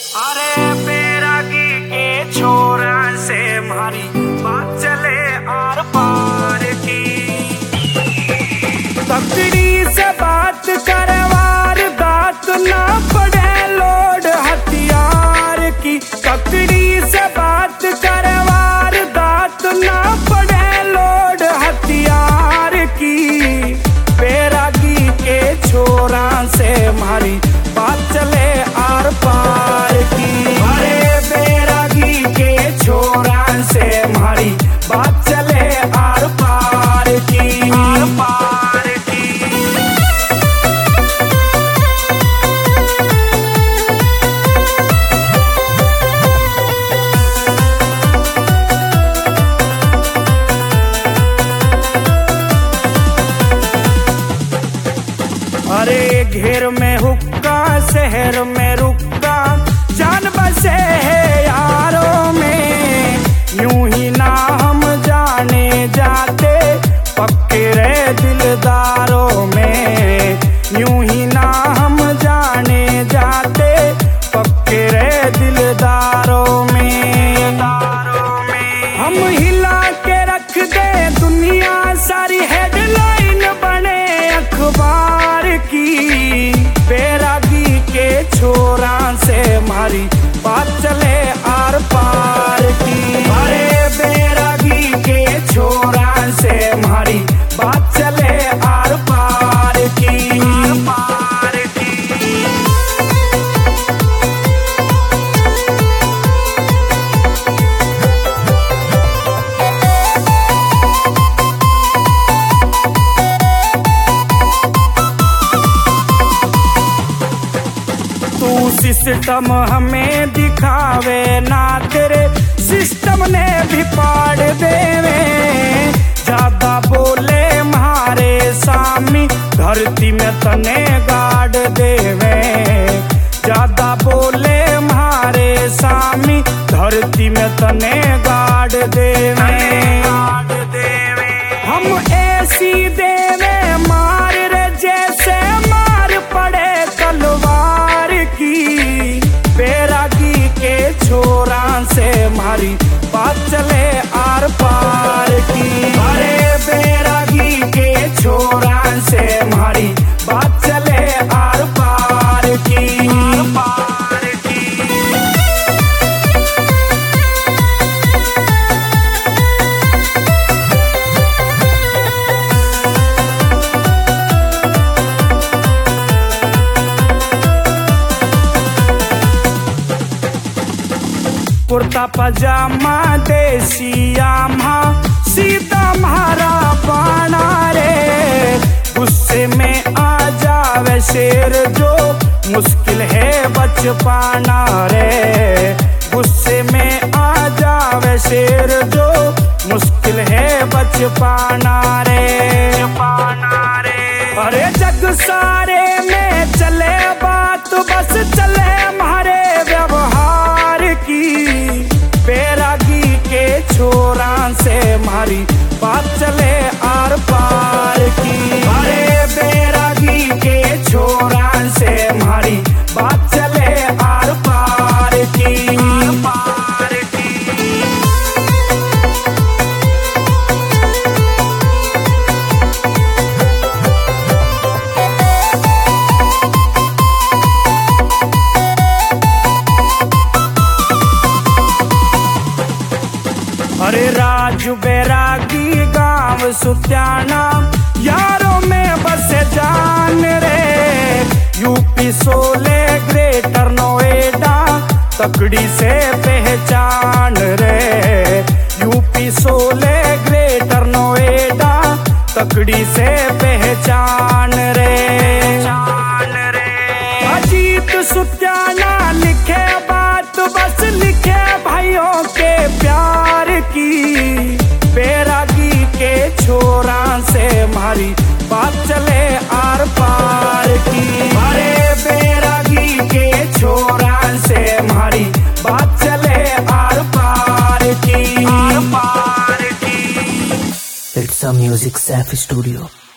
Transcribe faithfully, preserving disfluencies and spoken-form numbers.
अरे बैरागी के छोरा से हमारी बात चले आर पार की, तकड़ी से बात करे वारदात ना पड़े लोड हथियार की, तकड़ी से बात करे वारदात ना पड़े लोड हथियार की। बैरागी के छोरा से हमारी बात चले आर पार की, अरे बैरागी के छोरा से हमारी बात चले आर पार की, आर पार की। अरे घेर में हुक्का शहर में रुक्का जान बसे है यारों में, यूं ही ना हम जाने जाते पक्के रहे दिलदारों में, यूं ही ना हम जाने जाते पक्के रहे दिलदारों में, हम हिला के रख दे दुनिया सारी हेडलाइन बने अखबार की। बैरागी के छोरा से हमारी बात चले आर पार की, अरे बैरागी के छोरा से हमारी बात चले आर पार की, आर पार की। तू सिस्टम हमें दिखावे ना, तेरे सिस्टम ने भी पाड़ देवे, ज्यादा बोले मारे सामी धरती में तने गाड़ देवे, ज्यादा बोले मारे सामी धरती में तने गाड़ देवे, हम ऐसी देवे मार रे जैसे मार पड़े तलवार की। बैरागी के छोरा से हमारी बात चले आर पार की, अरे बैरागी के छोरा से हमारी बात चले आर पार की, आर पार की। कुर्ता पजामा देसी आमा सीधा मारा पाना रे, गुस्से में आ जावे शेर जो मुश्किल है बच पाना रे, गुस्से में आ जावे शेर जो मुश्किल है बच पाना रे, पाना रे। अरे जग सारे में चले बात बस चले हमारे व्यवहार की। बैरागी के छोरा से हमारी बात चले आर पार की, अरे बैरागी के छोरा से हमारी बात चले आर पार की, आर पार की। अरे राजू बैरागी गांव सुत्याना यारों में बसे जान रे, यूपी सोले ग्रेटर नोएडा तकड़ी से पहचान रे, यूपी सोले ग्रेटर नोएडा तकड़ी से पहचान रे, अजीत सुत्याना लिखे बात बस लिखे भाइयों के प्यार की। बैरागी के छोरा से हमारी बात चले आर पार की, अरे बैरागी के छोरा से हमारी बात चले आर पार की, आर पार की। It's a music safe studio.